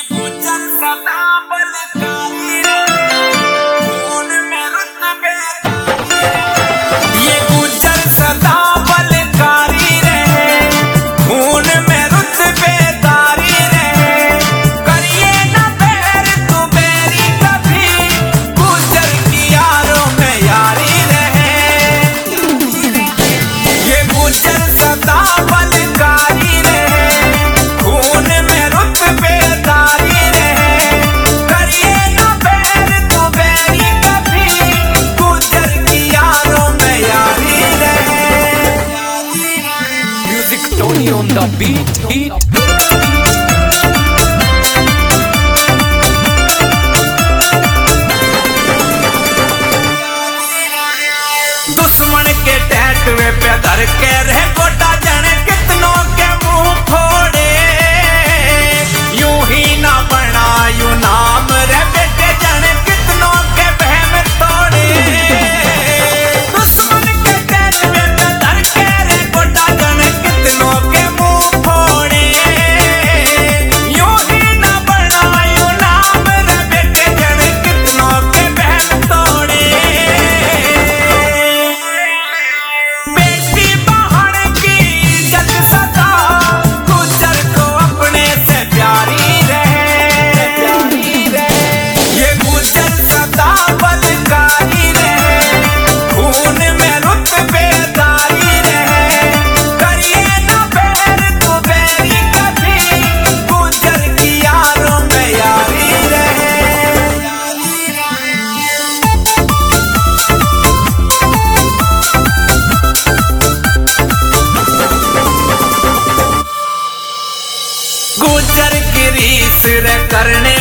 On the beat. दुश्मन के टैटवे पे धर के रह गोटा जाने कितनों के मुंह फोड़े, यूं ही ना बना यूं नाम रे बेटे जाने कितनों के बहम तोड़े। दुश्मन के टैटवे पे धर के रह गोटा जाने कितनों के मुंह फोड़े, यूं ही ना बना यूं नाम रे बेटे जाने कितनों के बहम तोड़े। गुजर की रीस रे करने